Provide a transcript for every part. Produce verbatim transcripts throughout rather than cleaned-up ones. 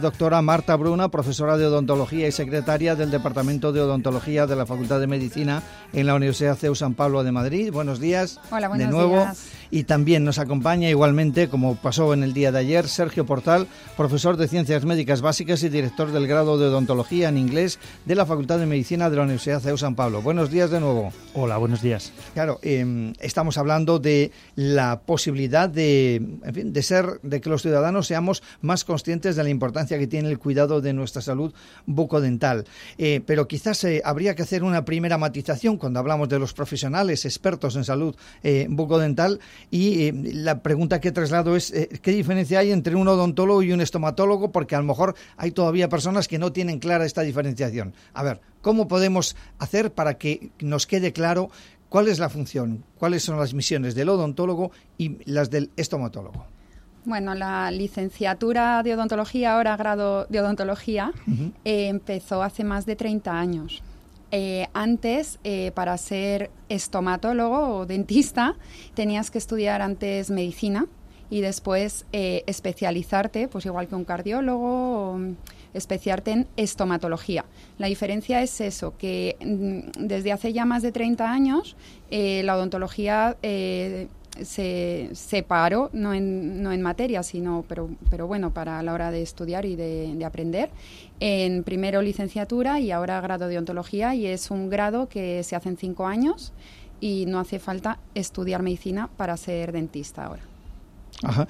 Doctora Marta Bruna, profesora de odontología y secretaria del Departamento de Odontología de la Facultad de Medicina en la Universidad C E U San Pablo de Madrid. Buenos días. Hola, buenos de nuevo. días. Y también nos acompaña igualmente, como pasó en el día de ayer, Sergio Portal, profesor de Ciencias Médicas Básicas y director del grado de Odontología en Inglés de la Facultad de Medicina de la Universidad C E U San Pablo. Buenos días de nuevo. Hola, buenos días. Claro, eh, estamos hablando de la posibilidad de, en fin, de ser, de que los ciudadanos seamos más conscientes de la importancia que tiene el cuidado de nuestra salud bucodental. Eh, pero quizás eh, habría que hacer una primera matización cuando hablamos de los profesionales expertos en salud eh, bucodental y eh, la pregunta que traslado es eh, ¿qué diferencia hay entre un odontólogo y un estomatólogo? Porque a lo mejor hay todavía personas que no tienen clara esta diferenciación. A ver, ¿cómo podemos hacer para que nos quede claro cuál es la función, cuáles son las misiones del odontólogo y las del estomatólogo? Bueno, la licenciatura de odontología, ahora grado de odontología, uh-huh. eh, empezó hace más de treinta años. Eh, antes, eh, para ser estomatólogo o dentista, tenías que estudiar antes medicina y después eh, especializarte, pues igual que un cardiólogo, o especiarte en estomatología. La diferencia es eso, que mm, desde hace ya más de treinta años eh, la odontología eh, se separó, no en, no en materia, sino, pero, pero bueno, para la hora de estudiar y de, de aprender, en primero licenciatura y ahora grado de odontología, y es un grado que se hace en cinco años y no hace falta estudiar medicina para ser dentista ahora. Ajá.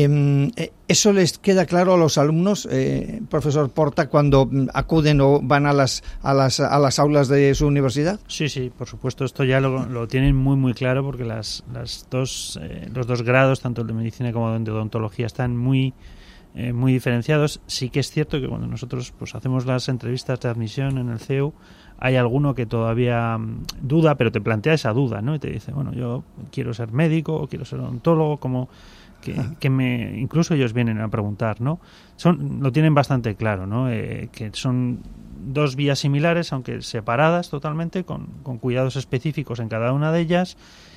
Eh, ¿Eso les queda claro a los alumnos, eh, profesor Porta, cuando acuden o van a las, a las a las aulas de su universidad? Sí, sí, por supuesto, esto ya lo, lo tienen muy muy claro porque las, las dos, eh, los dos grados, tanto el de medicina como el de odontología, están muy eh, muy diferenciados. Sí que es cierto que cuando nosotros pues hacemos las entrevistas de admisión en el C E U, hay alguno que todavía um, duda, pero te plantea esa duda, ¿no? Y te dice, bueno, yo quiero ser médico o quiero ser odontólogo, como que, que me incluso ellos vienen a preguntar, ¿no? Son lo tienen bastante claro, ¿no? Eh, que son dos vías similares, aunque separadas totalmente, con, con cuidados específicos en cada una de ellas,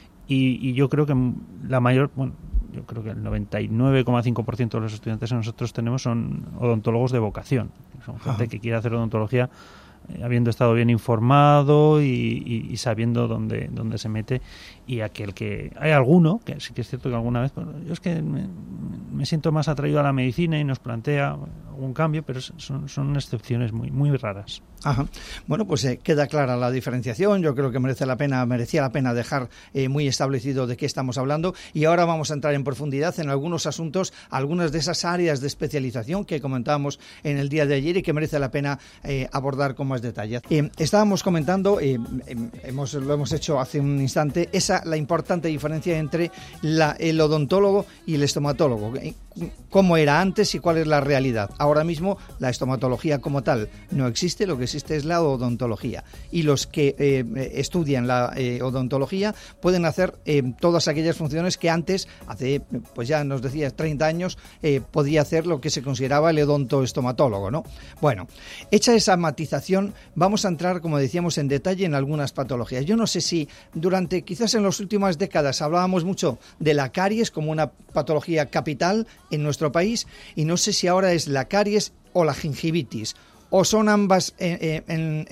y, y yo creo que la mayor, bueno, yo creo que el noventa y nueve coma cinco por ciento de los estudiantes que nosotros tenemos son odontólogos de vocación, son gente que quiere hacer odontología habiendo estado bien informado y, y, y sabiendo dónde, dónde se mete, y aquel que hay alguno, que sí que es cierto que alguna vez, bueno, yo es que me, me siento más atraído a la medicina y nos plantea algún cambio, pero son, son excepciones muy, muy raras. Ajá. Bueno, pues eh, queda clara la diferenciación. Yo creo que merece la pena, merecía la pena dejar eh, muy establecido de qué estamos hablando, y ahora vamos a entrar en profundidad en algunos asuntos, algunas de esas áreas de especialización que comentábamos en el día de ayer y que merece la pena eh, abordar con más detalle. Eh, estábamos comentando, eh, hemos, lo hemos hecho hace un instante, esa la importante diferencia entre la, el odontólogo y el estomatólogo. ¿Cómo era antes y cuál es la realidad? Ahora mismo la estomatología como tal no existe, lo que existe es la odontología, y los que eh, estudian la eh, odontología pueden hacer eh, todas aquellas funciones que antes, hace pues ya nos decías treinta años, eh, podía hacer lo que se consideraba el odontoestomatólogo, ¿no? Bueno, hecha esa matización, vamos a entrar, como decíamos, en detalle en algunas patologías. Yo no sé si durante, quizás en las últimas décadas, hablábamos mucho de la caries como una patología capital en nuestro país, y no sé si ahora es la caries o la gingivitis, o son ambas en, en,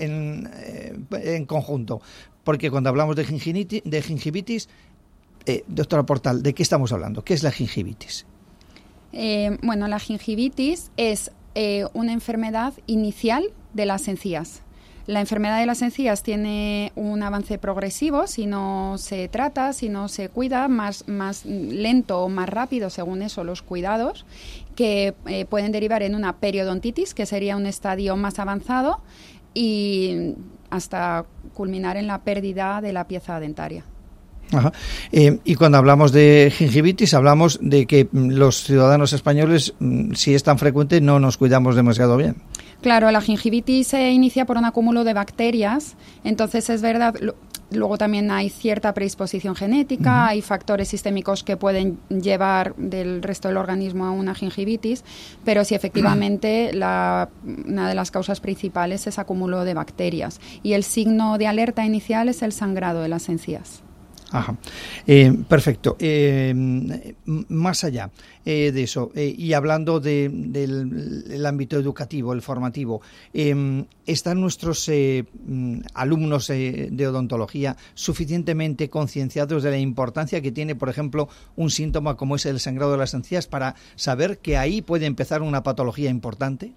en, en conjunto, porque cuando hablamos de gingivitis, de gingivitis eh, doctora Portal, ¿de qué estamos hablando? ¿Qué es la gingivitis? Eh, bueno, la gingivitis es eh, una enfermedad inicial de las encías. La enfermedad de las encías tiene un avance progresivo si no se trata, si no se cuida, más, más lento o más rápido, según eso, los cuidados, que eh, pueden derivar en una periodontitis, que sería un estadio más avanzado, y hasta culminar en la pérdida de la pieza dentaria. Ajá. Eh, y cuando hablamos de gingivitis, hablamos de que los ciudadanos españoles, si es tan frecuente, no nos cuidamos demasiado bien. Claro, la gingivitis se inicia por un acúmulo de bacterias, entonces es verdad, lo, luego también hay cierta predisposición genética, uh-huh. hay factores sistémicos que pueden llevar del resto del organismo a una gingivitis, pero sí, efectivamente, la, una de las causas principales es acúmulo de bacterias, y el signo de alerta inicial es el sangrado de las encías. Ajá. Eh, perfecto. Eh, más allá eh, de eso, eh, y hablando de, del el ámbito educativo, el formativo, eh, ¿están nuestros eh, alumnos eh, de odontología suficientemente concienciados de la importancia que tiene, por ejemplo, un síntoma como es el sangrado de las encías para saber que ahí puede empezar una patología importante?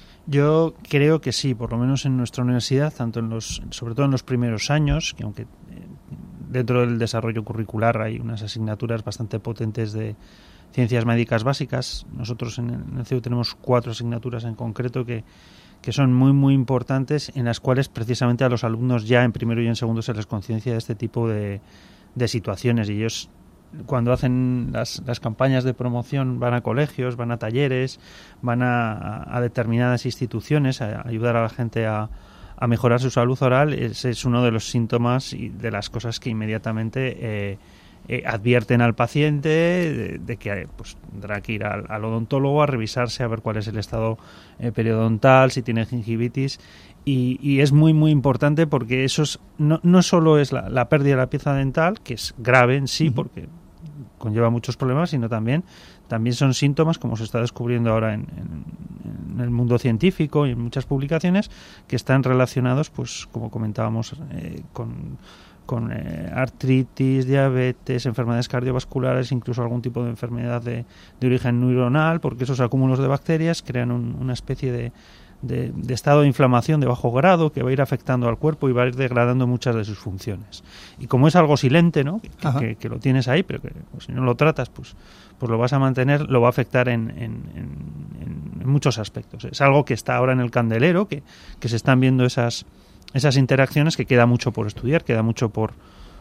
Yo creo que sí, por lo menos en nuestra universidad, tanto en los, sobre todo en los primeros años, que aunque eh, dentro del desarrollo curricular hay unas asignaturas bastante potentes de ciencias médicas básicas. Nosotros en el C E U tenemos cuatro asignaturas en concreto que, que son muy, muy importantes, en las cuales precisamente a los alumnos ya en primero y en segundo se les conciencia de este tipo de, de situaciones. Y ellos, cuando hacen las, las campañas de promoción, van a colegios, van a talleres, van a, a determinadas instituciones a ayudar a la gente a a mejorar su salud oral. Ese es uno de los síntomas y de las cosas que inmediatamente eh, eh, advierten al paciente de, de que pues, tendrá que ir al, al odontólogo a revisarse, a ver cuál es el estado eh, periodontal, si tiene gingivitis. Y, y es muy, muy importante porque eso es, no, no solo es la, la pérdida de la pieza dental, que es grave en sí, uh-huh. porque conlleva muchos problemas, sino también también son síntomas, como se está descubriendo ahora en, en, en el mundo científico y en muchas publicaciones, que están relacionados, pues como comentábamos, eh, con, con eh, artritis, diabetes, enfermedades cardiovasculares, incluso algún tipo de enfermedad de, de origen neuronal, porque esos acúmulos de bacterias crean un, una especie de De, de estado de inflamación de bajo grado que va a ir afectando al cuerpo y va a ir degradando muchas de sus funciones. Y como es algo silente, ¿no? que, que, que lo tienes ahí, pero que pues, si no lo tratas, pues, pues lo vas a mantener, lo va a afectar en, en, en, en muchos aspectos. Es algo que está ahora en el candelero, que, que se están viendo esas, esas interacciones, que queda mucho por estudiar, queda mucho por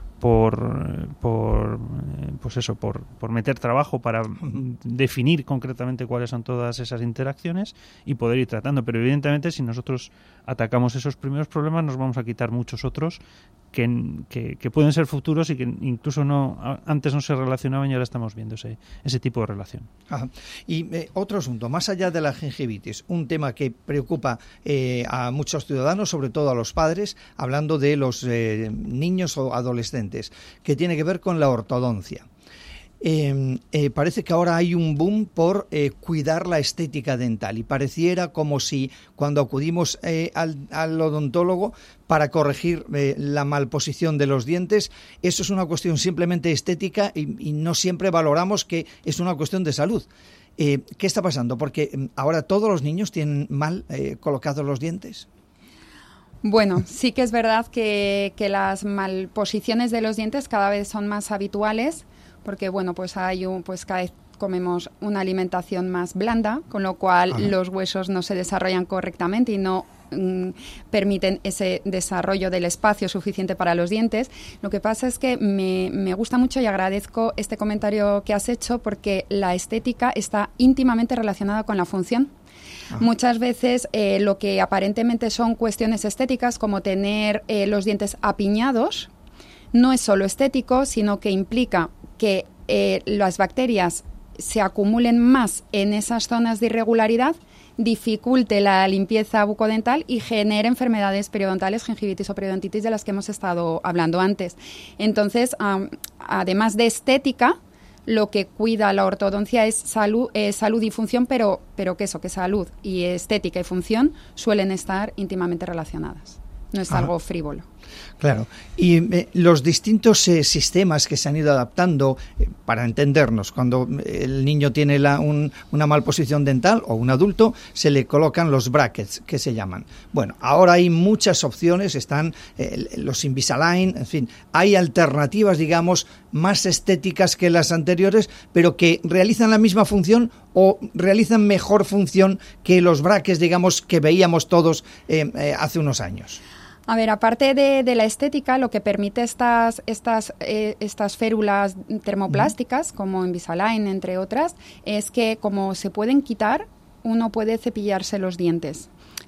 por por pues eso por, por meter trabajo para definir concretamente cuáles son todas esas interacciones y poder ir tratando, pero evidentemente si nosotros atacamos esos primeros problemas nos vamos a quitar muchos otros que, que, que pueden ser futuros y que incluso no antes no se relacionaban y ahora estamos viendo ese, ese tipo de relación. Ajá. Y eh, otro asunto, más allá de la gingivitis, un tema que preocupa eh, a muchos ciudadanos, sobre todo a los padres, hablando de los eh, niños o adolescentes, que tiene que ver con la ortodoncia. Eh, eh, parece que ahora hay un boom por eh, cuidar la estética dental y pareciera como si cuando acudimos eh, al, al odontólogo para corregir eh, la malposición de los dientes, eso es una cuestión simplemente estética y, y no siempre valoramos que es una cuestión de salud. Eh, ¿Qué está pasando? Porque ahora todos los niños tienen mal eh, colocados los dientes. Bueno, sí que es verdad que, que las malposiciones de los dientes cada vez son más habituales, porque bueno, pues hay un, pues cada vez comemos una alimentación más blanda, con lo cual Ajá. los huesos no se desarrollan correctamente y no mm, permiten ese desarrollo del espacio suficiente para los dientes. Lo que pasa es que me, me gusta mucho y agradezco este comentario que has hecho, porque la estética está íntimamente relacionada con la función. Ah. Muchas veces eh, lo que aparentemente son cuestiones estéticas, como tener eh, los dientes apiñados, no es solo estético, sino que implica que eh, las bacterias se acumulen más en esas zonas de irregularidad, dificulte la limpieza bucodental y genere enfermedades periodontales, gingivitis o periodontitis, de las que hemos estado hablando antes. Entonces, um, además de estética, lo que cuida la ortodoncia es salud, eh, salud y función, pero, pero que eso, que salud y estética y función suelen estar íntimamente relacionadas. No es Ajá. algo frívolo. Claro. Y eh, los distintos eh, sistemas que se han ido adaptando, eh, para entendernos, cuando el niño tiene la, un, una malposición dental o un adulto, se le colocan los brackets, que se llaman. Bueno, ahora hay muchas opciones, están eh, los Invisalign, en fin, hay alternativas, digamos, más estéticas que las anteriores, pero que realizan la misma función o realizan mejor función que los brackets, digamos, que veíamos todos eh, eh, hace unos años. A ver, aparte de, de la estética, lo que permite estas, estas, eh, estas férulas termoplásticas, como Invisalign, entre otras, es que como se pueden quitar, uno puede cepillarse los dientes.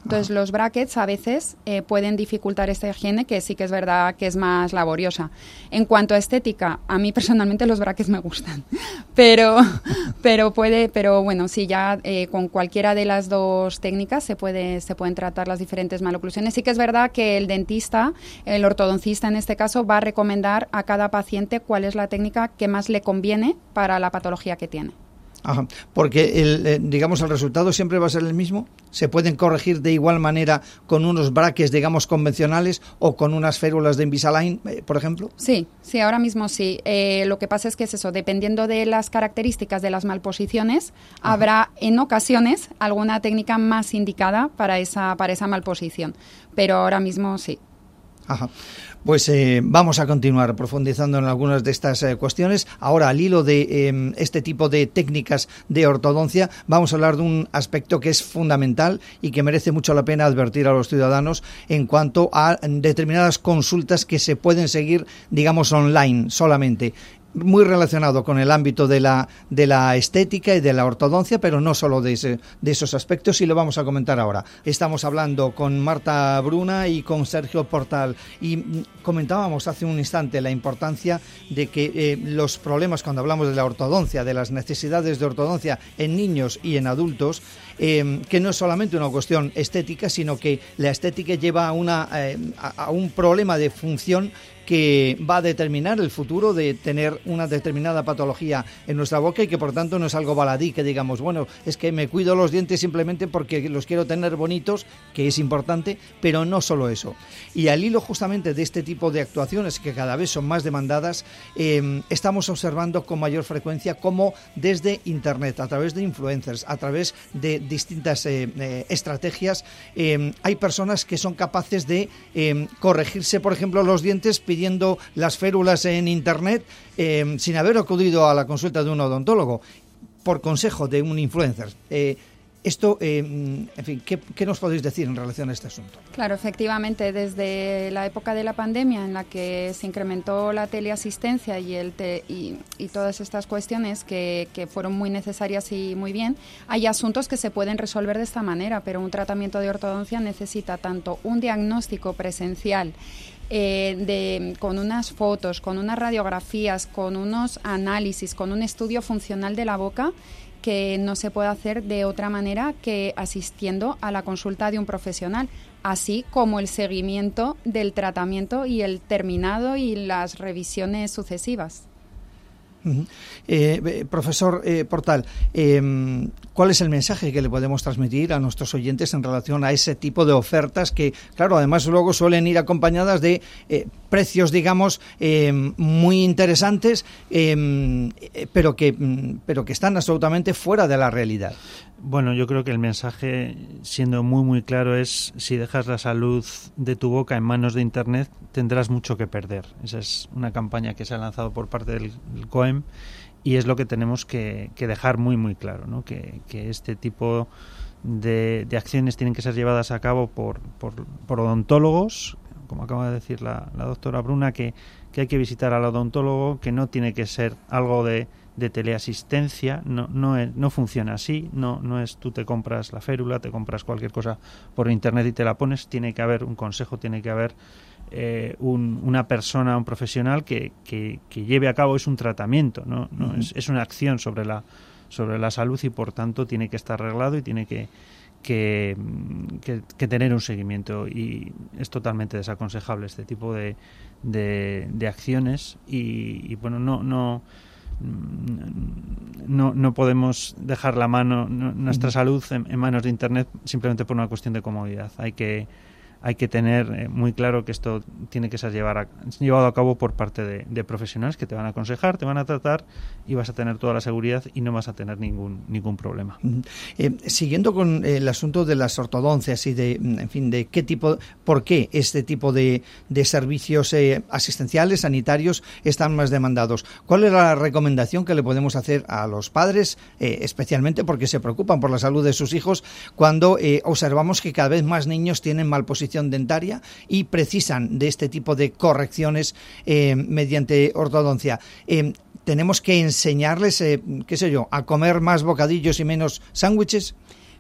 Entonces, ah. los brackets a veces eh, pueden dificultar esta higiene, que sí que es verdad que es más laboriosa. En cuanto a estética, a mí personalmente los brackets me gustan, pero, pero puede, pero bueno, sí, ya eh, con cualquiera de las dos técnicas se puede, se pueden tratar las diferentes maloclusiones. Sí que es verdad que el dentista, el ortodoncista en este caso, va a recomendar a cada paciente cuál es la técnica que más le conviene para la patología que tiene. Ajá, porque el, eh, digamos el resultado siempre va a ser el mismo. ¿Se pueden corregir de igual manera con unos brackets, digamos, convencionales o con unas férulas de Invisalign, eh, por ejemplo? Sí, sí, ahora mismo sí. Eh, lo que pasa es que es eso, dependiendo de las características de las malposiciones, Ajá. habrá en ocasiones alguna técnica más indicada para esa, para esa malposición, pero ahora mismo sí. Ajá. Pues eh, vamos a continuar profundizando en algunas de estas eh, cuestiones. Ahora, al hilo de eh, este tipo de técnicas de ortodoncia, vamos a hablar de un aspecto que es fundamental y que merece mucho la pena advertir a los ciudadanos en cuanto a determinadas consultas que se pueden seguir, digamos, online solamente. Muy relacionado con el ámbito de la de la estética y de la ortodoncia, pero no solo de, ese, de esos aspectos, y lo vamos a comentar ahora. Estamos hablando con Marta Bruna y con Sergio Portal, y comentábamos hace un instante la importancia de que eh, los problemas, cuando hablamos de la ortodoncia, de las necesidades de ortodoncia en niños y en adultos, eh, que no es solamente una cuestión estética, sino que la estética lleva a, una, eh, a, a un problema de función que va a determinar el futuro de tener una determinada patología en nuestra boca, y que por tanto no es algo baladí, que digamos, bueno, es que me cuido los dientes simplemente porque los quiero tener bonitos, que es importante, pero no solo eso. Y al hilo justamente de este tipo de actuaciones, que cada vez son más demandadas, eh, estamos observando con mayor frecuencia cómo desde Internet, a través de influencers, a través de distintas eh, eh, estrategias, eh, hay personas que son capaces de eh, corregirse, por ejemplo, los dientes pidiendo las férulas en Internet eh, sin haber acudido a la consulta de un odontólogo, por consejo de un influencer. Eh, esto, eh, en fin, ¿qué, ¿qué nos podéis decir en relación a este asunto? Claro, efectivamente, desde la época de la pandemia, en la que se incrementó la teleasistencia y, el te, y, y todas estas cuestiones que, que fueron muy necesarias y muy bien, hay asuntos que se pueden resolver de esta manera, pero un tratamiento de ortodoncia necesita tanto un diagnóstico presencial, Eh, de, con unas fotos, con unas radiografías, con unos análisis, con un estudio funcional de la boca, que no se puede hacer de otra manera que asistiendo a la consulta de un profesional, así como el seguimiento del tratamiento y el terminado y las revisiones sucesivas. Uh-huh. Eh, profesor eh, Portal, eh, ¿cuál es el mensaje que le podemos transmitir a nuestros oyentes en relación a ese tipo de ofertas que, claro, además luego suelen ir acompañadas de eh, precios, digamos, eh, muy interesantes, eh, pero que, pero que están absolutamente fuera de la realidad? Bueno, yo creo que el mensaje, siendo muy muy claro, es: si dejas la salud de tu boca en manos de Internet, tendrás mucho que perder. Esa es una campaña que se ha lanzado por parte del, del C O E M, y es lo que tenemos que, que dejar muy muy claro, ¿no? Que, que este tipo de, de acciones tienen que ser llevadas a cabo por, por, por odontólogos, como acaba de decir la, la doctora Bruna, que, que hay que visitar al odontólogo, que no tiene que ser algo de de teleasistencia, no no es, no funciona así, no no es tú te compras la férula, te compras cualquier cosa por Internet y te la pones. Tiene que haber un consejo, tiene que haber eh, un, una persona, un profesional que, que, que lleve a cabo, es un tratamiento, no, no uh-huh. es, es una acción sobre la sobre la salud, y por tanto tiene que estar arreglado y tiene que que, que, que tener un seguimiento, y es totalmente desaconsejable este tipo de de, de acciones, y, y bueno, no no No, no podemos dejar la mano, no, nuestra salud en, en manos de Internet simplemente por una cuestión de comodidad. Hay que hay que tener eh, muy claro que esto tiene que ser llevar a, llevado a cabo por parte de, de profesionales que te van a aconsejar, te van a tratar, y vas a tener toda la seguridad y no vas a tener ningún ningún problema. Eh, siguiendo con el asunto de las ortodoncias y de, en fin, de qué tipo, por qué este tipo de, de servicios eh, asistenciales, sanitarios, están más demandados. ¿Cuál es la recomendación que le podemos hacer a los padres, eh, especialmente porque se preocupan por la salud de sus hijos, cuando eh, observamos que cada vez más niños tienen malposición dentaria y precisan de este tipo de correcciones eh, mediante ortodoncia? Eh, ¿Tenemos que enseñarles, eh, qué sé yo, a comer más bocadillos y menos sándwiches?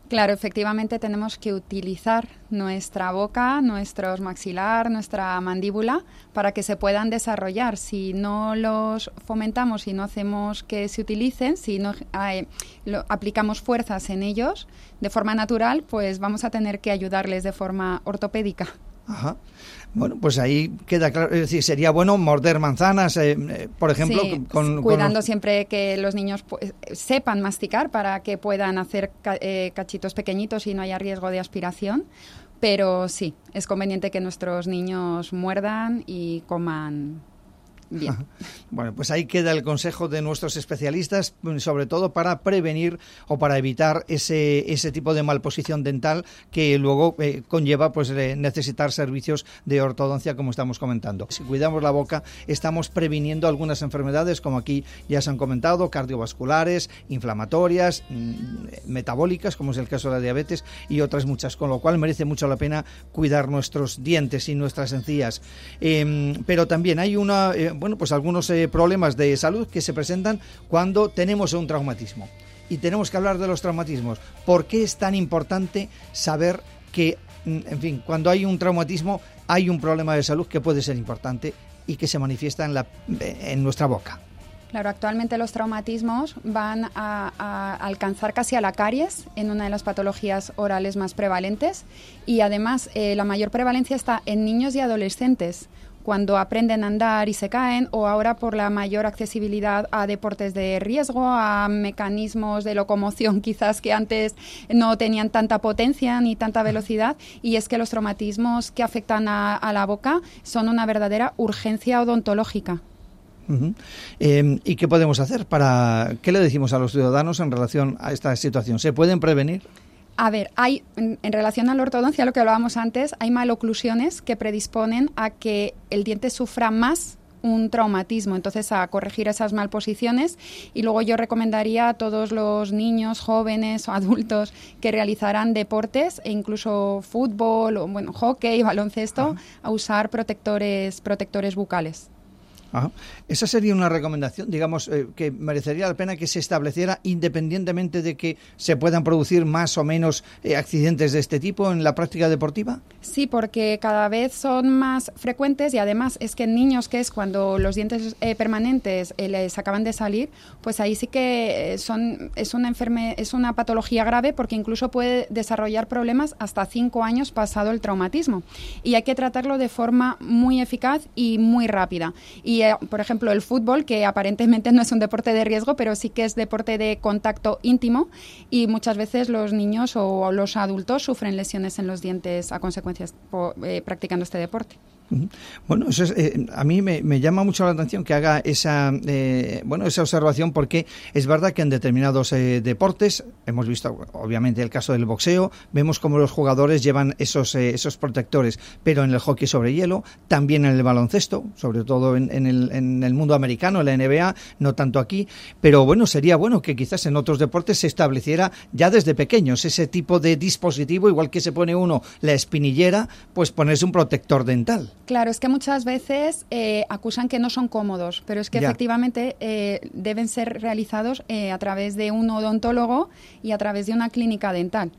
Claro, efectivamente tenemos que utilizar nuestra boca, nuestros maxilar, nuestra mandíbula para que se puedan desarrollar. Si no los fomentamos, si no hacemos que se utilicen, si no eh, lo, aplicamos fuerzas en ellos de forma natural, pues vamos a tener que ayudarles de forma ortopédica. Ajá. Bueno, pues ahí queda claro, es decir, sería bueno morder manzanas, eh, eh, por ejemplo, sí, con, cuidando con... siempre que los niños pues, sepan masticar para que puedan hacer ca- eh, cachitos pequeñitos y no haya riesgo de aspiración, pero sí, es conveniente que nuestros niños muerdan y coman bien. Bueno, pues ahí queda el consejo de nuestros especialistas, sobre todo para prevenir o para evitar ese ese tipo de malposición dental que luego eh, conlleva pues eh, necesitar servicios de ortodoncia, como estamos comentando. Si cuidamos la boca, estamos previniendo algunas enfermedades, como aquí ya se han comentado, cardiovasculares, inflamatorias, mmm, metabólicas, como es el caso de la diabetes, y otras muchas, con lo cual merece mucho la pena cuidar nuestros dientes y nuestras encías. Eh, pero también hay una... Eh, bueno, pues algunos eh, problemas de salud que se presentan cuando tenemos un traumatismo. Y tenemos que hablar de los traumatismos. ¿Por qué es tan importante saber que, en fin, cuando hay un traumatismo hay un problema de salud que puede ser importante y que se manifiesta en, la, en nuestra boca? Claro, actualmente los traumatismos van a, a alcanzar casi a la caries en una de las patologías orales más prevalentes y además eh, la mayor prevalencia está en niños y adolescentes, cuando aprenden a andar y se caen, o ahora por la mayor accesibilidad a deportes de riesgo, a mecanismos de locomoción quizás que antes no tenían tanta potencia ni tanta velocidad, y es que los traumatismos que afectan a, a la boca son una verdadera urgencia odontológica. Uh-huh. Eh, ¿Y qué podemos hacer para, qué le decimos a los ciudadanos en relación a esta situación? ¿Se pueden prevenir? A ver, hay en, en relación a la ortodoncia, lo que hablábamos antes, hay maloclusiones que predisponen a que el diente sufra más un traumatismo, entonces a corregir esas malposiciones. Y luego yo recomendaría a todos los niños, jóvenes o adultos que realizarán deportes e incluso fútbol o bueno, hockey, baloncesto, Ajá. a usar protectores, protectores bucales. Ajá. Esa sería una recomendación, digamos, eh, que merecería la pena que se estableciera independientemente de que se puedan producir más o menos eh, accidentes de este tipo en la práctica deportiva. Sí, porque cada vez son más frecuentes y además es que en niños, que es cuando los dientes eh, permanentes eh, les acaban de salir, pues ahí sí que son es una enferme, es una patología grave porque incluso puede desarrollar problemas hasta cinco años pasado el traumatismo y hay que tratarlo de forma muy eficaz y muy rápida. Y por ejemplo, el fútbol, que aparentemente no es un deporte de riesgo, pero sí que es deporte de contacto íntimo y muchas veces los niños o los adultos sufren lesiones en los dientes a consecuencias por, eh, practicando este deporte. Bueno, eso es, eh, a mí me, me llama mucho la atención que haga esa eh, bueno esa observación, porque es verdad que en determinados eh, deportes, hemos visto obviamente el caso del boxeo, vemos cómo los jugadores llevan esos eh, esos protectores, pero en el hockey sobre hielo, también en el baloncesto, sobre todo en, en, el, en el mundo americano, en la N B A, no tanto aquí, pero bueno, sería bueno que quizás en otros deportes se estableciera ya desde pequeños ese tipo de dispositivo, igual que se pone uno la espinillera, pues ponerse un protector dental. Claro, es que muchas veces eh, acusan que no son cómodos, pero es que ya. efectivamente eh, deben ser realizados eh, a través de un odontólogo y a través de una clínica dental.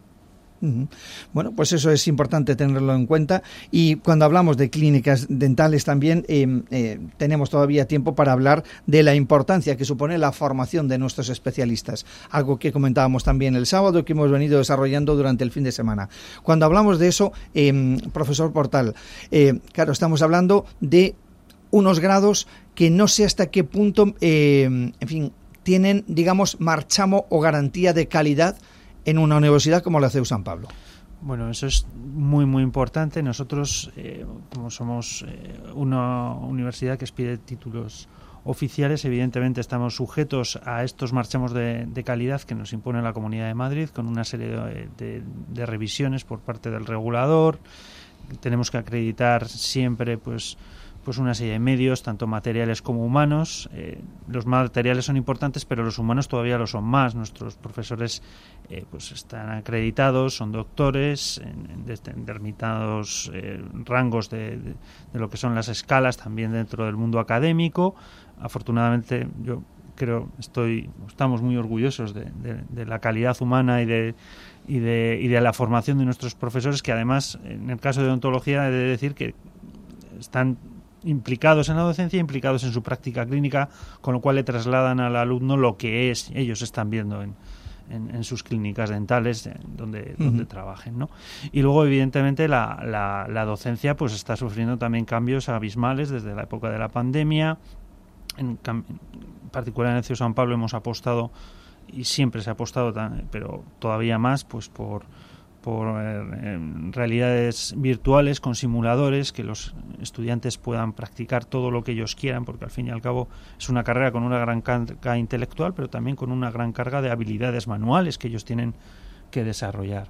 Bueno, pues eso es importante tenerlo en cuenta, y cuando hablamos de clínicas dentales también eh, eh, tenemos todavía tiempo para hablar de la importancia que supone la formación de nuestros especialistas, algo que comentábamos también el sábado y que hemos venido desarrollando durante el fin de semana. Cuando hablamos de eso, eh, profesor Portal, eh, claro, estamos hablando de unos grados que no sé hasta qué punto, eh, en fin, tienen, digamos, marchamo o garantía de calidad en una universidad como la C E U San Pablo. Bueno, eso es muy, muy importante. Nosotros, eh, como somos eh, una universidad que expide títulos oficiales, evidentemente estamos sujetos a estos marchamos de, de calidad que nos impone la Comunidad de Madrid, con una serie de, de, de revisiones por parte del regulador. Tenemos que acreditar siempre, pues, pues una serie de medios, tanto materiales como humanos. Eh, los materiales son importantes, pero los humanos todavía lo son más. Nuestros profesores eh, pues están acreditados, son doctores en, en determinados eh, rangos de, de, de lo que son las escalas, también dentro del mundo académico. Afortunadamente, yo creo, estoy, estamos muy orgullosos de, de, de la calidad humana y de y de, y de la formación de nuestros profesores, que además, en el caso de odontología, he de decir que están implicados en la docencia, implicados en su práctica clínica, con lo cual le trasladan al alumno lo que es, ellos están viendo en, en, en sus clínicas dentales donde, uh-huh. donde trabajen, ¿no? Y luego, evidentemente, la, la, la docencia pues está sufriendo también cambios abismales desde la época de la pandemia. En, en particular en el C E U San Pablo hemos apostado, y siempre se ha apostado, pero todavía más, pues por por eh, realidades virtuales con simuladores, que los estudiantes puedan practicar todo lo que ellos quieran, porque al fin y al cabo es una carrera con una gran carga intelectual, pero también con una gran carga de habilidades manuales que ellos tienen que desarrollar.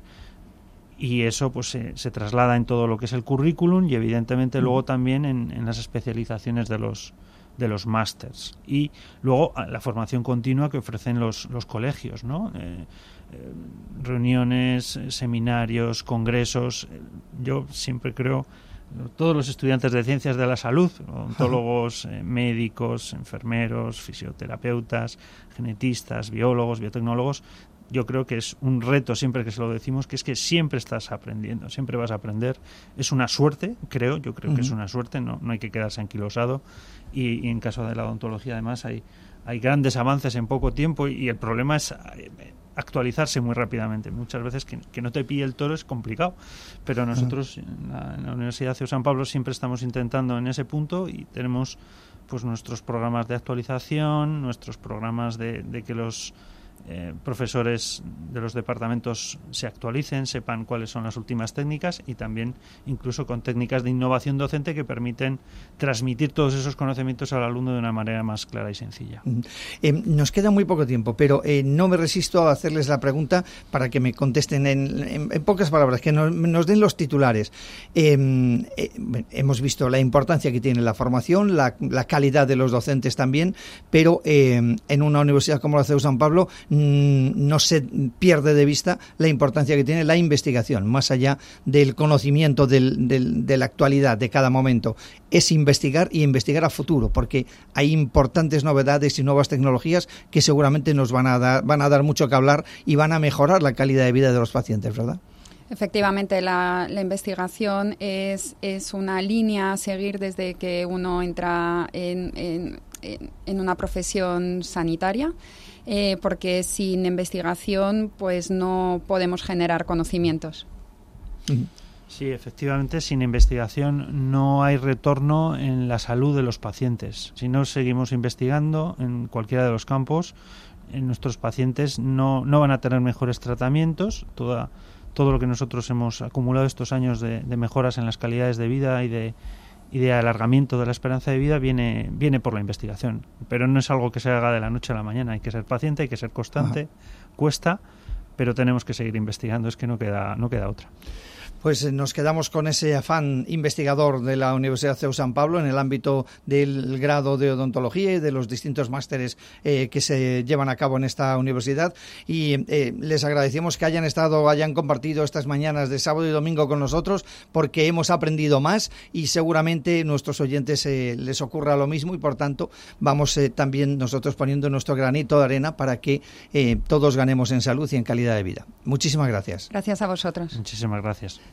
Y eso pues se, se traslada en todo lo que es el currículum y evidentemente mm. luego también en, en las especializaciones de los de los másters, y luego la formación continua que ofrecen los, los colegios, ¿no? Eh, eh, reuniones, seminarios, congresos. Yo siempre creo, todos los estudiantes de ciencias de la salud, odontólogos, eh, médicos, enfermeros, fisioterapeutas, genetistas, biólogos, biotecnólogos, yo creo que es un reto siempre que se lo decimos, que es que siempre estás aprendiendo, siempre vas a aprender. Es una suerte, creo, yo creo uh-huh. que es una suerte, no, no hay que quedarse anquilosado. Y, y en caso de la odontología, además, hay, hay grandes avances en poco tiempo y, y el problema es actualizarse muy rápidamente. Muchas veces que, que no te pille el toro es complicado, pero nosotros uh-huh. en, la, en la Universidad C E U San Pablo siempre estamos intentando en ese punto y tenemos pues nuestros programas de actualización, nuestros programas de, de que los Eh, profesores de los departamentos se actualicen, sepan cuáles son las últimas técnicas y también incluso con técnicas de innovación docente que permiten transmitir todos esos conocimientos al alumno de una manera más clara y sencilla. Eh, nos queda muy poco tiempo, pero eh, no me resisto a hacerles la pregunta para que me contesten en, en, en pocas palabras, que nos, nos den los titulares. Eh, eh, hemos visto la importancia que tiene la formación, la, la calidad de los docentes también, pero eh, en una universidad como la C E U San Pablo no se pierde de vista la importancia que tiene la investigación, más allá del conocimiento del, del, de la actualidad de cada momento. Es investigar y investigar a futuro, porque hay importantes novedades y nuevas tecnologías que seguramente nos van a dar, van a dar mucho que hablar y van a mejorar la calidad de vida de los pacientes, ¿verdad? Efectivamente, la, la investigación es, es una línea a seguir desde que uno entra en, en, en una profesión sanitaria. Eh, porque sin investigación pues no podemos generar conocimientos. Sí, efectivamente, sin investigación no hay retorno en la salud de los pacientes. Si no seguimos investigando en cualquiera de los campos, en nuestros pacientes no, no van a tener mejores tratamientos. Toda, todo lo que nosotros hemos acumulado estos años de, de mejoras en las calidades de vida y de y de alargamiento de la esperanza de vida viene viene por la investigación, pero no es algo que se haga de la noche a la mañana. Hay que ser paciente, hay que ser constante. Ajá. Cuesta, pero tenemos que seguir investigando, es que no queda no queda otra. Pues nos quedamos con ese afán investigador de la Universidad C E U San Pablo en el ámbito del grado de odontología y de los distintos másteres eh, que se llevan a cabo en esta universidad, y eh, les agradecemos que hayan estado, hayan compartido estas mañanas de sábado y domingo con nosotros, porque hemos aprendido más y seguramente nuestros oyentes eh, les ocurra lo mismo, y por tanto vamos eh, también nosotros poniendo nuestro granito de arena para que eh, todos ganemos en salud y en calidad de vida. Muchísimas gracias. Gracias a vosotros. Muchísimas gracias.